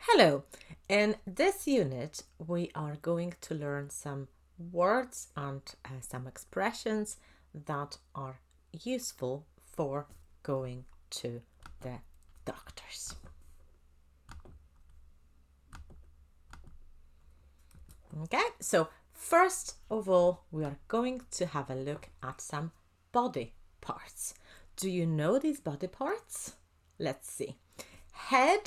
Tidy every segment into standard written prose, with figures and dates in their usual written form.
Hello! In this unit, we are going to learn some words and some expressions that are useful for going to the doctors. Okay, so first of all, we are going to have a look at some body parts. Do you know these body parts? Let's see. Head,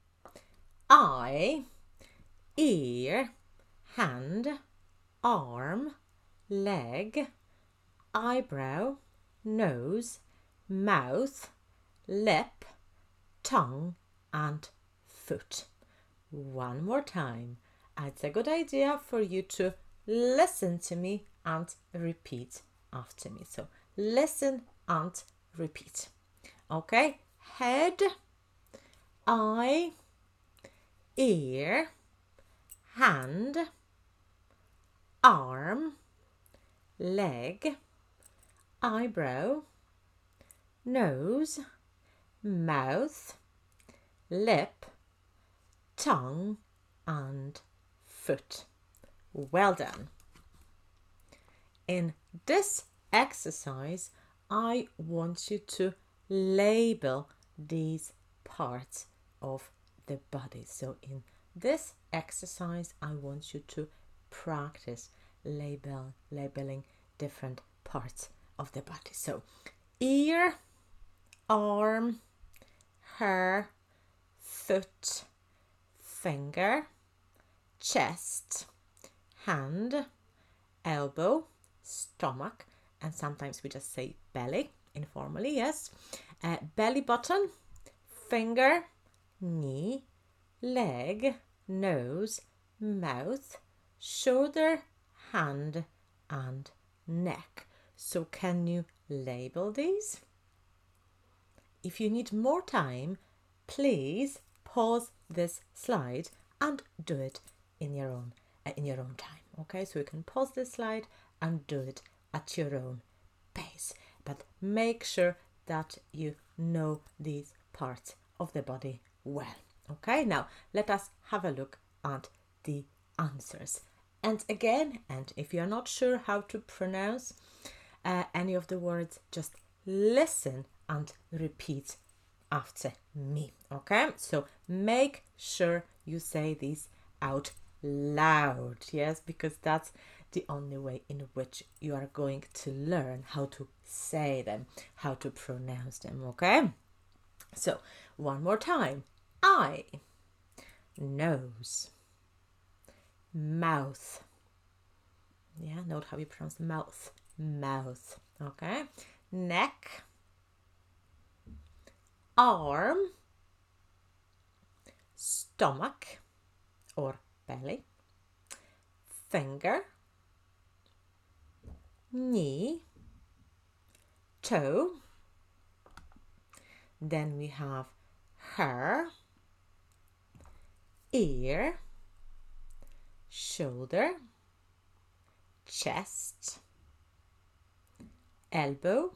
eye, ear, hand, arm, leg, eyebrow, nose, mouth, lip, tongue, and foot. One more time. It's a good idea for you to listen to me and repeat after me. So listen and repeat. Okay? Head, eye, ear, hand, arm, leg, eyebrow, nose, mouth, lip, tongue, and foot. Well done. In this exercise, I want you to label these parts of the body. So in this exercise, I want you to practice labeling different parts of the body. So ear, arm, hair, foot, finger, chest, hand, elbow, stomach, and sometimes we just say belly, informally, yes. Belly button, finger, knee, leg, nose, mouth, shoulder, hand, and neck. So can you label these? If you need more time, please pause this slide and do it in your own time. Okay, so you can pause this slide and do it at your own pace, but make sure that you know these parts of the body well. Okay, now let us have a look at the answers. And again, and if you're not sure how to pronounce any of the words, just listen and repeat after me. Okay, so make sure you say these out loud, yes, because that's the only way in which you are going to learn how to say them, how to pronounce them. Okay, so one more time. Eye, nose, mouth, yeah, note how you pronounce mouth, okay, neck, arm, stomach or belly, finger, knee, toe, then we have hair, ear, shoulder, chest, elbow,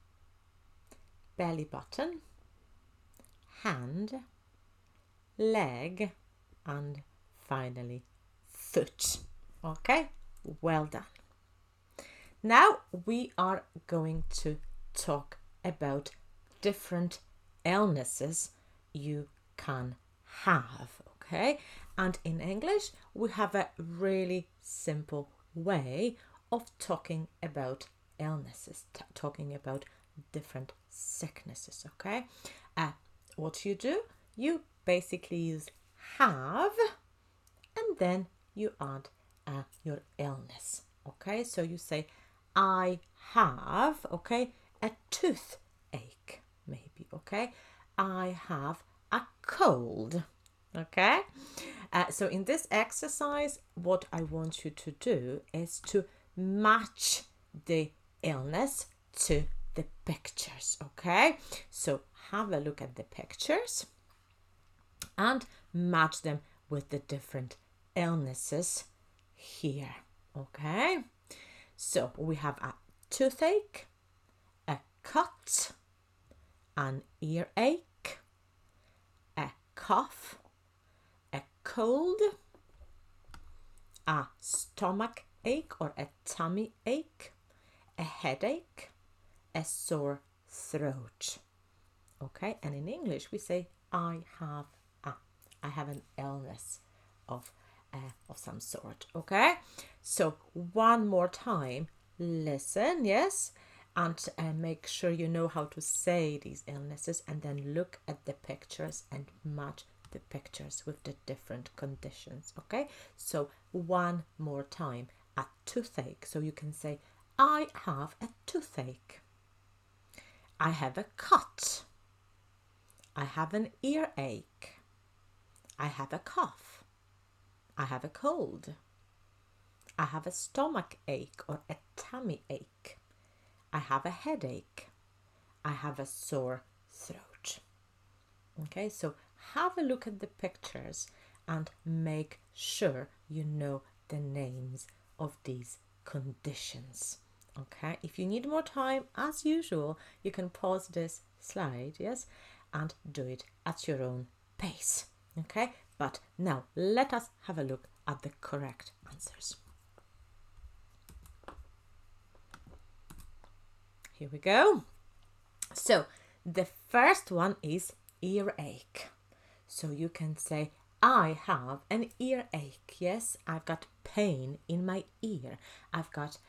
belly button, hand, leg, and finally foot. Okay, well done. Now we are going to talk about different illnesses you can have. Okay, and in English we have a really simple way of talking about illnesses, talking about different sicknesses. Okay, what you do, you basically use have and then you add your illness. Okay, so you say I have, okay, a toothache maybe. Okay, I have a cold. Okay, so in this exercise what I want you to do is to match the illness to the pictures. Okay, so have a look at the pictures and match them with the different illnesses here. Okay, so we have a toothache, a cut, an earache, a cough, a cold, a stomach ache or a tummy ache, a headache, a sore throat. Okay, and in English we say I have an illness of some sort. Okay, so one more time, listen, yes, and make sure you know how to say these illnesses, and then look at the pictures and match the pictures with the different conditions. Okay, so one more time, a toothache. So you can say I have a toothache. I have a cut. I have an earache. I have a cough. I have a cold. I have a stomach ache or a tummy ache. I have a headache. I have a sore throat. Okay, so have a look at the pictures and make sure you know the names of these conditions. Okay, if you need more time, as usual, you can pause this slide, yes, and do it at your own pace. Okay, but now let us have a look at the correct answers. Here we go. So the first one is earache. So you can say I have an earache. Yes, I've got pain in my ear. I've got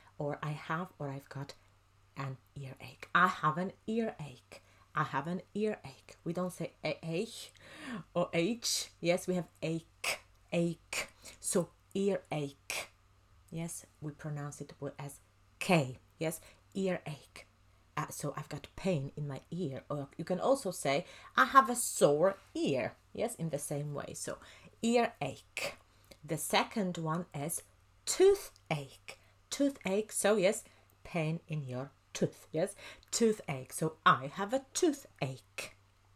an earache. I have an earache. I have an earache. We don't say h or h. Yes, we have ache, ache. So earache. Yes, we pronounce it as k. Yes, earache. So I've got pain in my ear. Or you can also say I have a sore ear. Yes, in the same way. So earache. The second one is toothache. Toothache. So yes, pain in your tooth. Yes, toothache. So I have a toothache.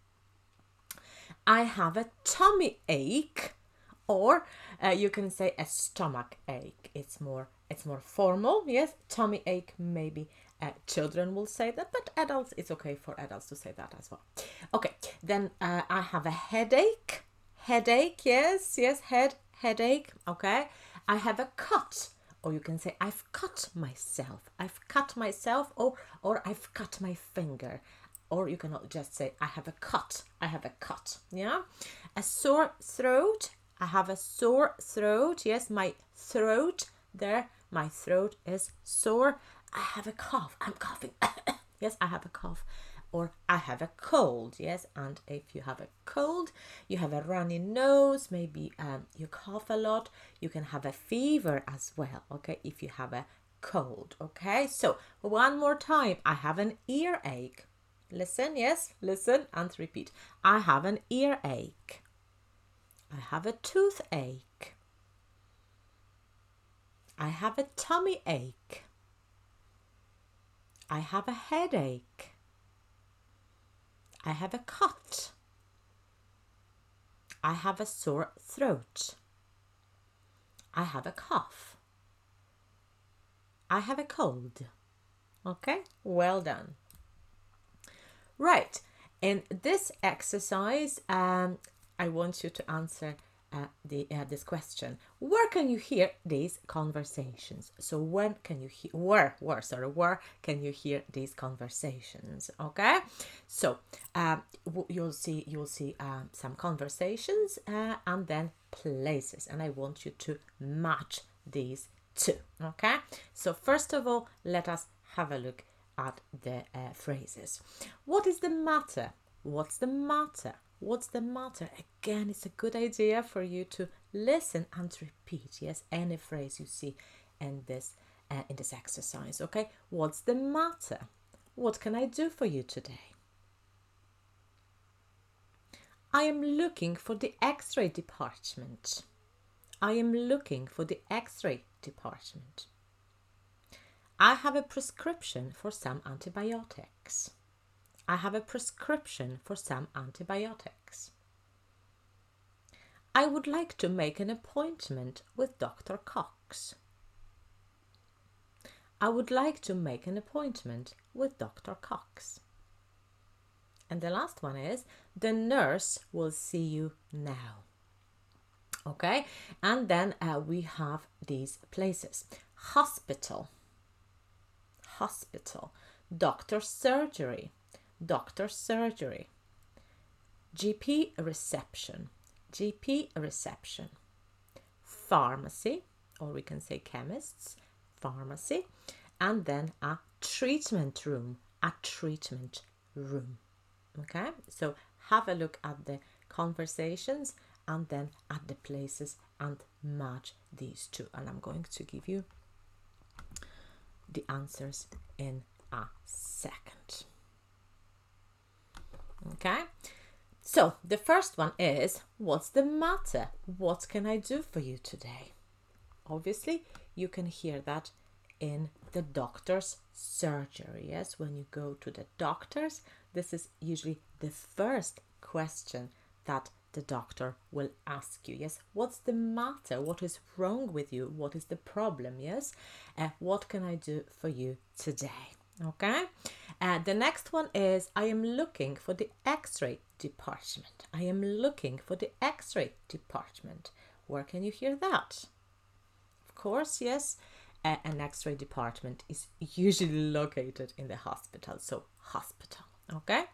I have a tummy ache, or you can say a stomach ache. It's more formal. Yes, tummy ache. Maybe children will say that, but adults, it's okay for adults to say that as well. Okay, then I have a headache. Headache. Yes, headache. Okay, I have a cut. Or you can say, I've cut myself. I've cut myself, or I've cut my finger. Or you can just say, I have a cut. I have a cut. Yeah. A sore throat. I have a sore throat. Yes, my throat there. My throat is sore. I have a cough. I'm coughing. Yes, I have a cough. Or I have a cold. Yes, and if you have a cold, you have a runny nose, maybe you cough a lot, you can have a fever as well, okay, if you have a cold. Okay, so one more time, I have an earache. Listen, yes, listen and repeat. I have an earache. I have a toothache. I have a tummy ache. I have a headache. I have a cut. I have a sore throat. I have a cough. I have a cold. Okay, well done. Right, in this exercise, I want you to answer this question. Where can you hear these conversations? So when can you hear, where can you hear these conversations? Okay, so you'll see some conversations and then places, and I want you to match these two. Okay, so first of all, let us have a look at the phrases. What is the matter? What's the matter? What's the matter? Again, it's a good idea for you to listen and repeat. Yes, any phrase you see in this exercise. Okay, what's the matter? What can I do for you today? I am looking for the X-ray department. I am looking for the X-ray department. I have a prescription for some antibiotics. I have a prescription for some antibiotics. I would like to make an appointment with Dr. Cox. I would like to make an appointment with Dr. Cox. And the last one is, the nurse will see you now. Okay, and then we have these places: hospital, hospital, doctor's surgery, doctor's surgery, GP reception, GP reception, pharmacy, or we can say chemists, pharmacy, and then a treatment room, a treatment room. Okay, so have a look at the conversations and then at the places and match these two. And I'm going to give you the answers in a second. Okay, so the first one is, what's the matter? What can I do for you today? Obviously, you can hear that in the doctor's surgery. Yes, when you go to the doctors, this is usually the first question that the doctor will ask you. Yes, what's the matter? What is wrong with you? What is the problem? Yes, what can I do for you today? Okay, the next one is, I am looking for the x-ray department. I am looking for the x-ray department. Where can you hear that? Of course, yes, an x-ray department is usually located in the hospital, so hospital. Okay,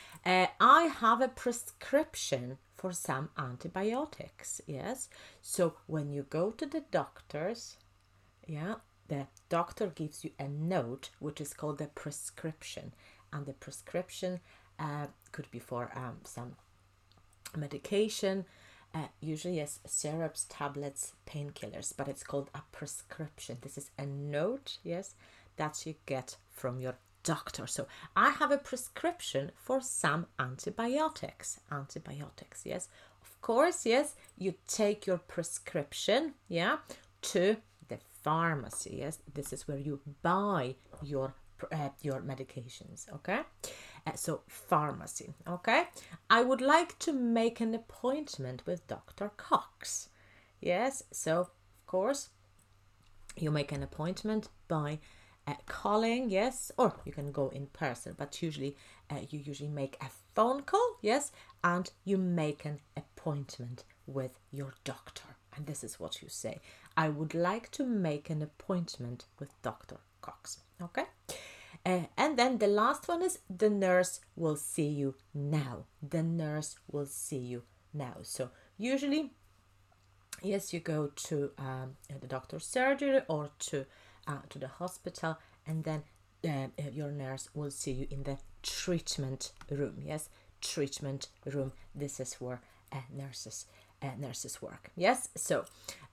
I have a prescription for some antibiotics. Yes, so when you go to the doctors, yeah, the doctor gives you a note which is called a prescription, and the prescription could be for some medication, usually yes, syrups, tablets, painkillers, but it's called a prescription. This is a note, yes, that you get from your doctor. So I have a prescription for some antibiotics. Antibiotics, yes, of course, yes, you take your prescription, yeah, to the pharmacy. Yes, this is where you buy your medications. Okay, so pharmacy. Okay, I would like to make an appointment with Dr. Cox. Yes, so of course you make an appointment by calling, yes, or you can go in person, but usually you usually make a phone call, yes, and you make an appointment with your doctor. And this is what you say: I would like to make an appointment with Dr. Cox. Okay, and then the last one is, the nurse will see you now. The nurse will see you now. So usually, yes, you go to the doctor's surgery or to the hospital, and then your nurse will see you in the treatment room. Yes, treatment room. This is where nurses work. Yes, so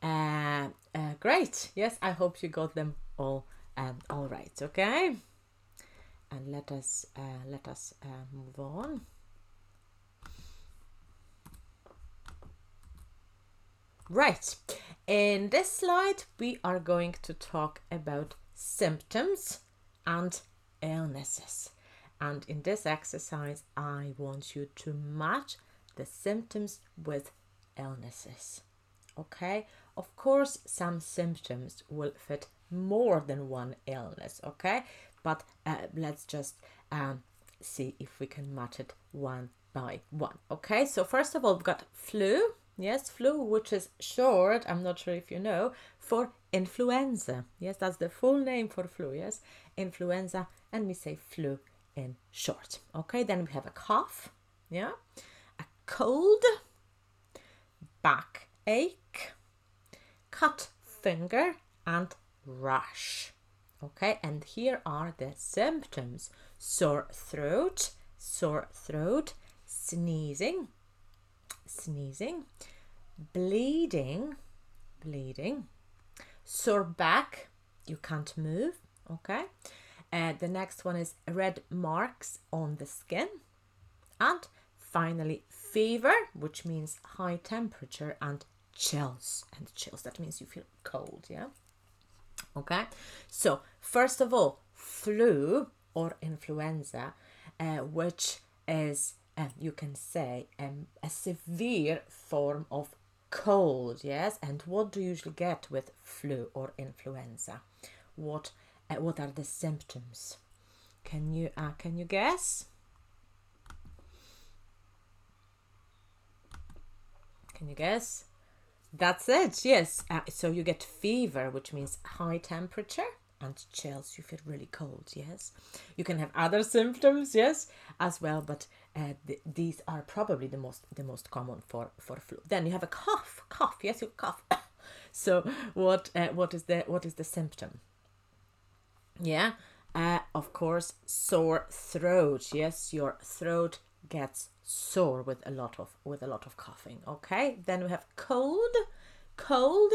great. Yes, I hope you got them all right. Okay, and let us move on. Right, in this slide we are going to talk about symptoms and illnesses, and in this exercise I want you to match the symptoms with illnesses. Okay, of course some symptoms will fit more than one illness, okay, but let's just see if we can match it one by one. Okay, so first of all we've got flu. Yes, flu, which is short, I'm not sure if you know, for influenza. Yes, that's the full name for flu. Yes, influenza, and we say flu in short. Okay, then we have a cough, yeah, a cold, backache, cut finger, and rash. Okay, and here are the symptoms: sore throat, sneezing, bleeding, sore back, you can't move. Okay, the next one is red marks on the skin, and finally fever, which means high temperature, and chills. That means you feel cold. Yeah, okay, so first of all, flu or influenza, which is you can say a severe form of cold. Yes, and what do you usually get with flu or influenza? What are the symptoms? Can you guess? Can you guess? That's it, yes. So you get fever, which means high temperature, and chills, you feel really cold, yes. You can have other symptoms, yes, as well, but these are probably the most common for flu. Then you have a cough, yes, you cough. So what is the symptom? Yeah, of course, sore throat. Yes, your throat gets sore with a lot of coughing. Okay, then we have cold.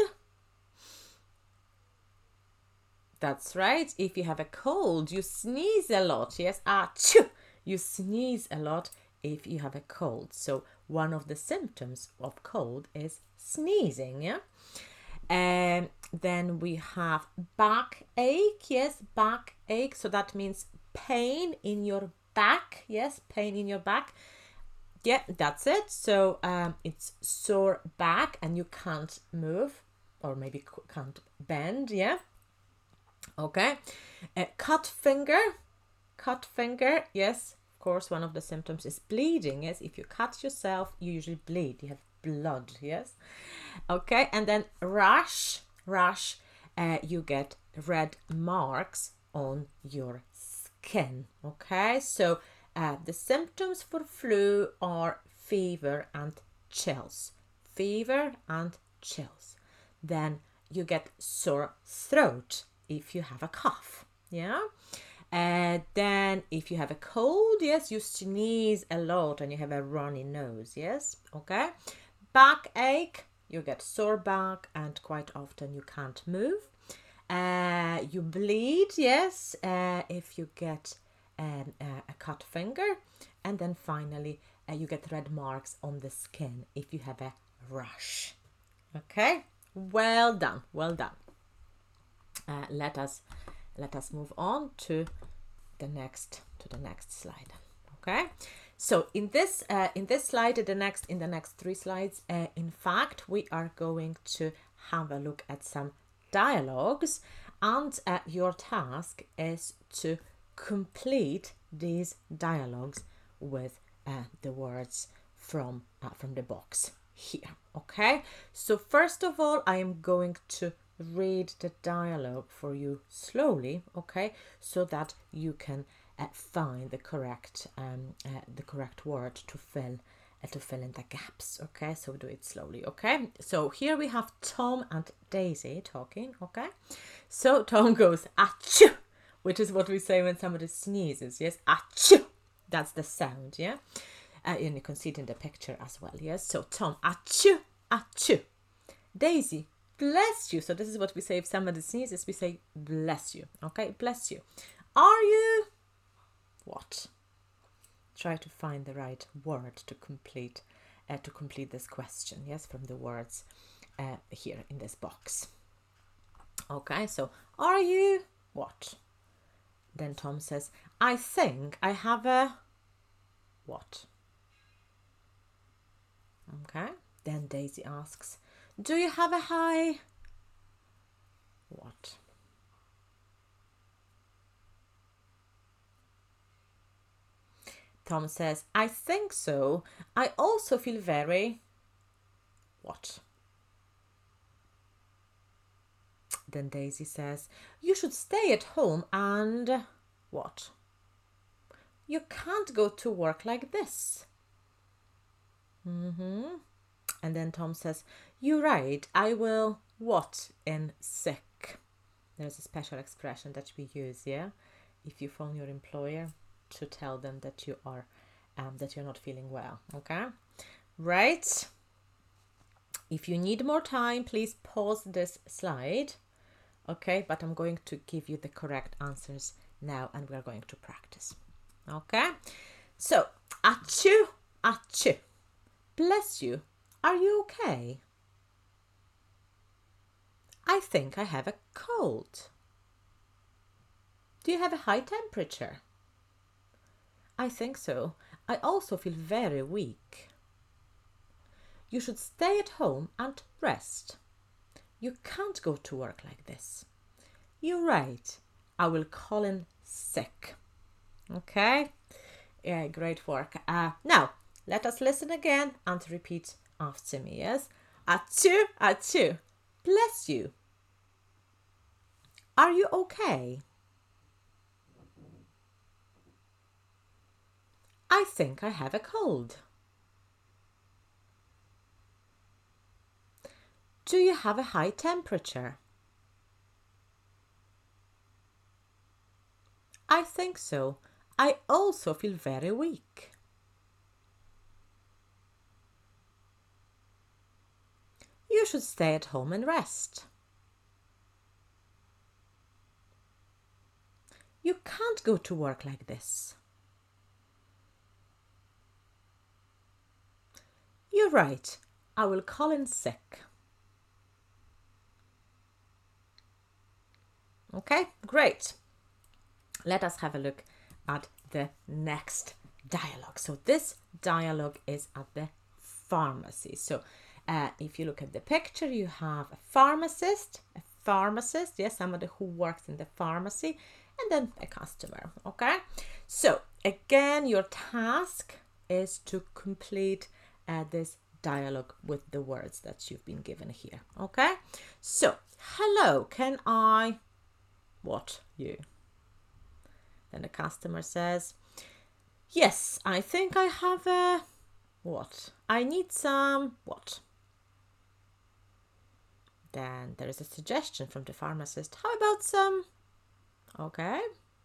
That's right. If you have a cold, you sneeze a lot. Yes, achoo. You sneeze a lot if you have a cold. So one of the symptoms of cold is sneezing. Yeah. And then we have backache. Yes, backache. So that means pain in your back. Yes, pain in your back. Yeah, that's it. So it's sore back and you can't move or maybe can't bend. Yeah. Okay. Cut finger. Cut finger. Yes, of course, one of the symptoms is bleeding. Yes, if you cut yourself, you usually bleed. You have blood. Yes. Okay, and then rash, you get red marks on your skin. Okay, so the symptoms for flu are fever and chills. Fever and chills. Then you get sore throat if you have a cough. Yeah. Then if you have a cold, yes, you sneeze a lot and you have a runny nose. Yes. Okay. Backache, you get sore back and quite often you can't move. You bleed, yes, if you get a cut finger. And then finally, you get red marks on the skin if you have a rash. Okay, well done, well done. Let us move on to the next slide. Okay. So in this slide, in the next 3 slides, in fact, we are going to have a look at some dialogues, and your task is to complete these dialogues with the words from the box here. Okay. So first of all, I am going to read the dialogue for you slowly. Okay, so that you can find the correct word to fill in the gaps. Okay, so do it slowly. Okay, so here we have Tom and Daisy talking. Okay, so Tom goes achoo, which is what we say when somebody sneezes. Yes, achoo, that's the sound. Yeah, and you can see it in the picture as well. Yes, so Tom achoo, achoo. Daisy, bless you. So this is what we say if somebody sneezes. We say bless you. Okay, bless you. Are you what? Try to find the right word to complete this question. Yes, from the words here in this box. Okay, so are you what? Then Tom says, I think I have a what? Okay. Then Daisy asks, do you have a high what? Tom says, I think so. I also feel very what? Then Daisy says, you should stay at home and what? You can't go to work like this. And then Tom says, you're right, I will what in sick? There's a special expression that we use, yeah? If you phone your employer to tell them that you are that you're not feeling well. Okay, right? If you need more time, please pause this slide. Okay, but I'm going to give you the correct answers now and we're going to practice. Okay, so achoo, achoo. Bless you. Are you okay? I think I have a cold. Do you have a high temperature? I think so. I also feel very weak. You should stay at home and rest. You can't go to work like this. You're right. I will call in sick. Okay? Yeah, great work. Now, let us listen again and repeat after me, yes? Achoo, achoo. Bless you. Are you okay? I think I have a cold. Do you have a high temperature? I think so. I also feel very weak. You should stay at home and rest. You can't go to work like this. You're right. I will call in sick. Okay, great. Let us have a look at the next dialogue. So this dialogue is at the pharmacy. So if you look at the picture, you have a pharmacist, yes, somebody who works in the pharmacy, and then a customer. Okay, so again, your task is to complete this dialogue with the words that you've been given here. Okay, so hello, can I what you? Then the customer says, yes, I think I have a what? I need some what? Then there is a suggestion from the pharmacist. How about some? Okay.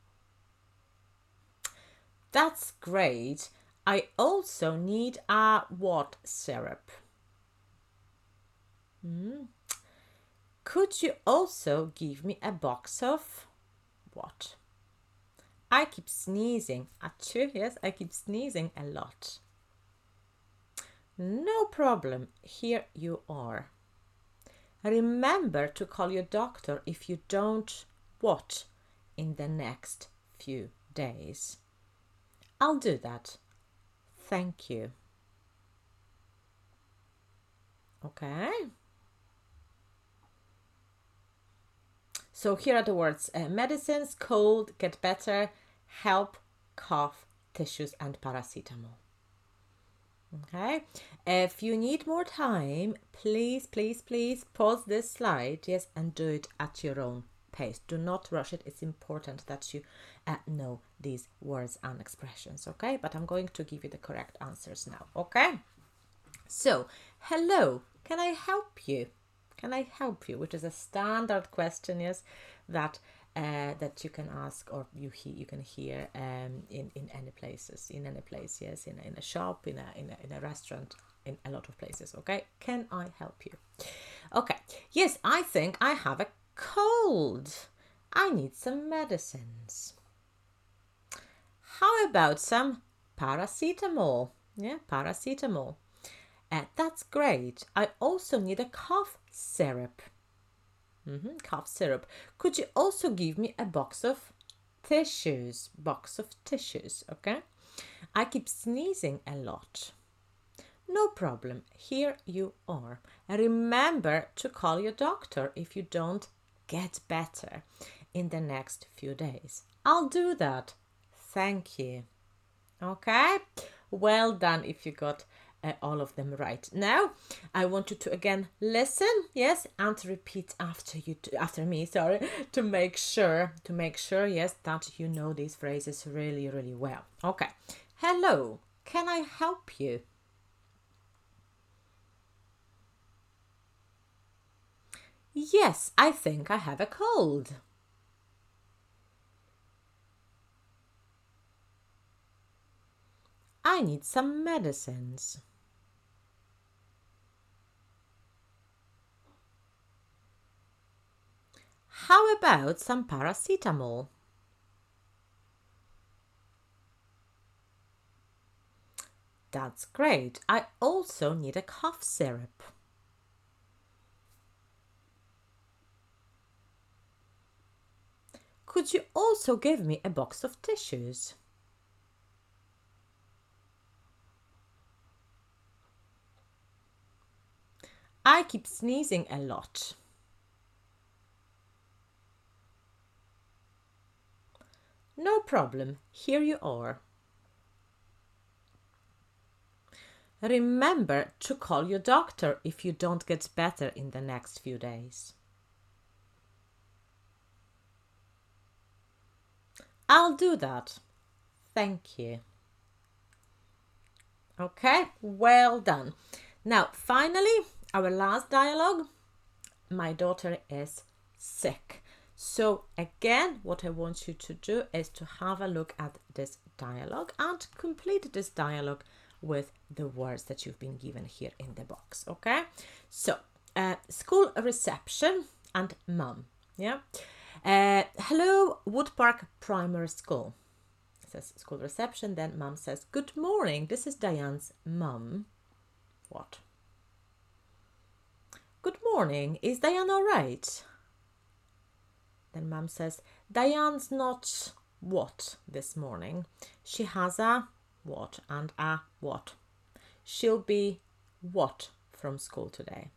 That's great. I also need a what syrup? Could you also give me a box of what? I keep sneezing. Achoo, yes, I keep sneezing a lot. No problem. Here you are. Remember to call your doctor if you don't what in the next few days. I'll do that. Thank you. Okay. So here are the words medicines, cold, get better, help, cough, tissues, and paracetamol. Okay, if you need more time, please pause this slide, yes, and do it at your own pace. Do not rush it. It's important that you know these words and expressions, okay? But I'm going to give you the correct answers now, okay? So, hello, can I help you? Can I help you? Which is a standard question, yes, that that you can ask or you can hear in any places, in any place, yes, in a shop, in a restaurant, in a lot of places. Okay, can I help you? Okay, yes, I think I have a cold. I need some medicines. How about some paracetamol? Yeah, paracetamol. That's great. I also need a cough syrup. Cough syrup. Could you also give me a box of tissues? Box of tissues, okay? I keep sneezing a lot. No problem. Here you are. And remember to call your doctor if you don't get better in the next few days. I'll do that. Thank you. Okay? Well done if you got all of them right. Now, I want you to again listen, yes, and repeat after me, sorry, to make sure, yes, that you know these phrases really, really well. Okay. Hello, can I help you? Yes, I think I have a cold. I need some medicines. How about some paracetamol? That's great. I also need a cough syrup. Could you also give me a box of tissues? I keep sneezing a lot. No problem. Here you are. Remember to call your doctor if you don't get better in the next few days. I'll do that. Thank you. Okay, well done. Now, finally, our last dialogue. My daughter is sick. So again, what I want you to do is to have a look at this dialogue and complete this dialogue with the words that you've been given here in the box. Okay, so school reception and mum. Yeah. Hello, Wood Park Primary School. It says school reception. Then mum says, good morning. This is Diane's mum. What? Good morning. Is Diane all right? Then mum says, Diane's not what this morning. She has a what and a what. She'll be what from school today?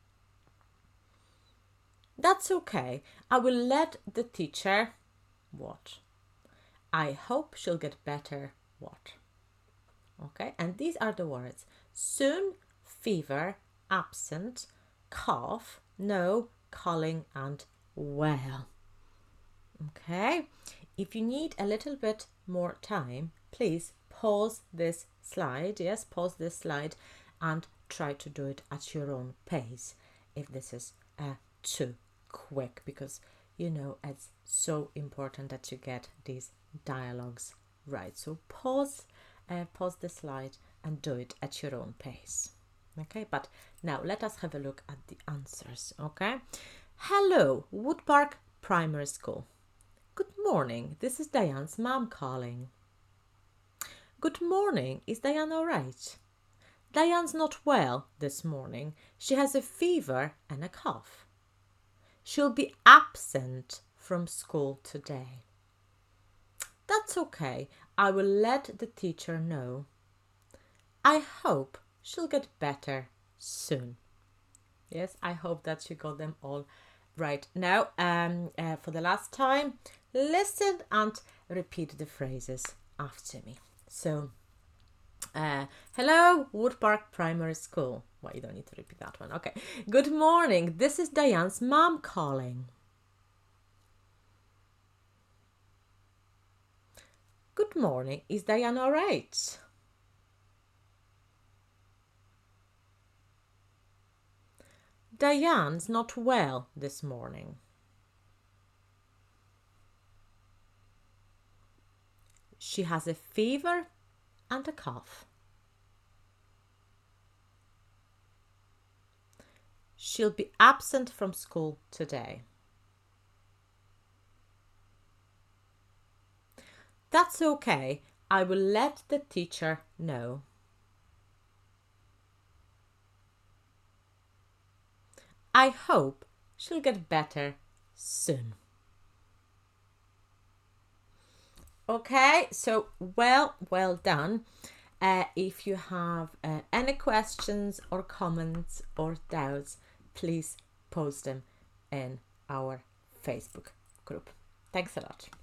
That's okay. I will let the teacher what. I hope she'll get better what. Okay, and these are the words. Soon, fever, absent, cough, no, calling, and well. Okay, if you need a little bit more time, please pause this slide. Yes, pause this slide and try to do it at your own pace if this is too quick, because you know it's so important that you get these dialogues right. So pause the slide and do it at your own pace. Okay, but now let us have a look at the answers. Okay, hello, Wood Park Primary School. Good morning, this is Diane's mom calling. Good morning, is Diane all right? Diane's not well this morning. She has a fever and a cough. She'll be absent from school today. That's okay. I will let the teacher know. I hope she'll get better soon. Yes, I hope that you got them all right. Now, for the last time, listen and repeat the phrases after me. So, hello, Wood Park Primary School. Well, you don't need to repeat that one. Okay. Good morning. This is Diane's mom calling. Good morning. Is Diane all right? Diane's not well this morning. She has a fever and a cough. She'll be absent from school today. That's okay. I will let the teacher know. I hope she'll get better soon. Okay, so well done. If you have any questions or comments or doubts, please post them in our Facebook group. Thanks a lot.